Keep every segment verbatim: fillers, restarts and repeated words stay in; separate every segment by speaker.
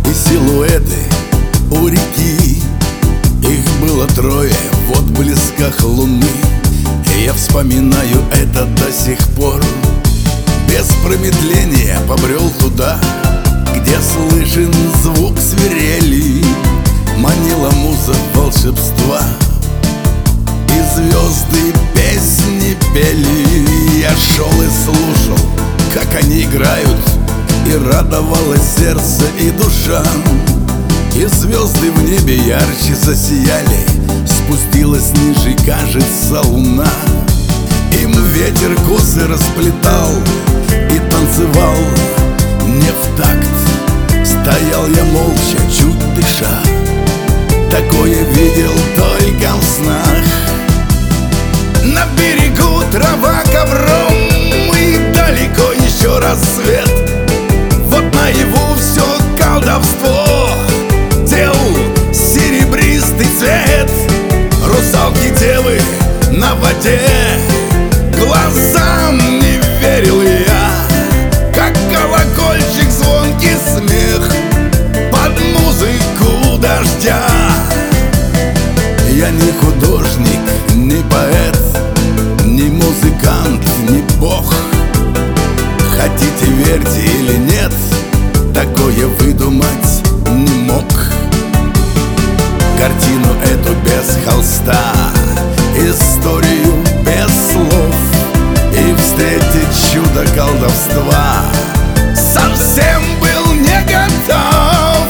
Speaker 1: и силуэты у реки. Их было трое в отблесках луны, и я вспоминаю это до сих пор. Без промедления побрел туда, где слышен звук свирели. Манила муза волшебства, и звезды песни пели. Я шел и слушал, как они играют, и радовалось сердце и душа. И звезды в небе ярче засияли, спустилась ниже, кажется, луна. Им ветер косы расплетал и танцевал не в такт. Стоял я молча, чуть дыша, такое видел только в снах. На берегу трава ковром, и далеко еще рассвет. Вот наяву все колдовство дел серебристый цвет. Русалки девы на воде, глазам не верил я, как колокольчик звонкий смех под музыку дождя. Я не художник, не поэт, не музыкант, не бог. Хотите верьте или нет, такое выдумать не мог. Картину эту без холста, историю без слов, и встретить чудо колдовства совсем был не готов.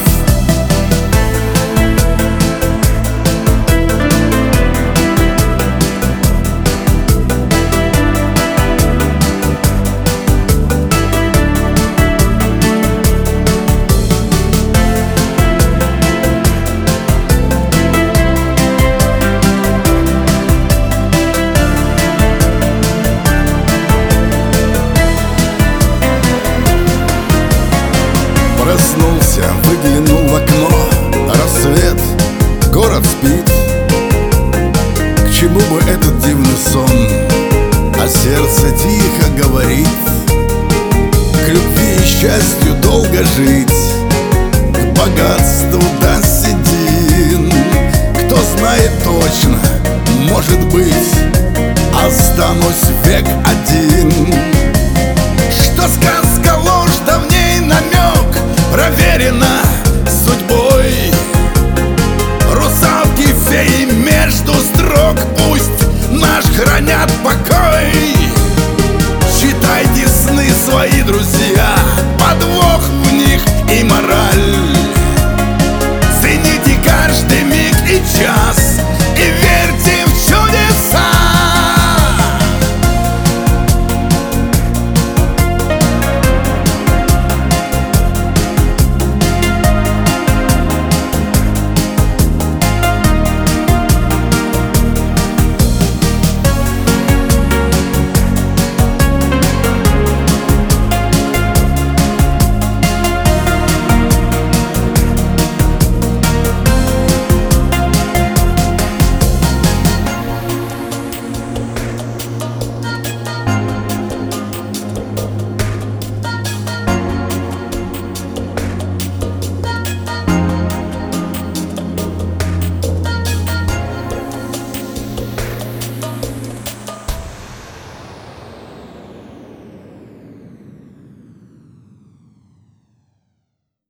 Speaker 1: Проснулся, выглянул в окно, рассвет, город спит. К чему бы этот дивный сон, а сердце тихо говорит: к любви и счастью долго жить, к богатству да седин. Кто знает точно, может быть, останусь век один. Что сказка ложь, да в ней намек. Проверь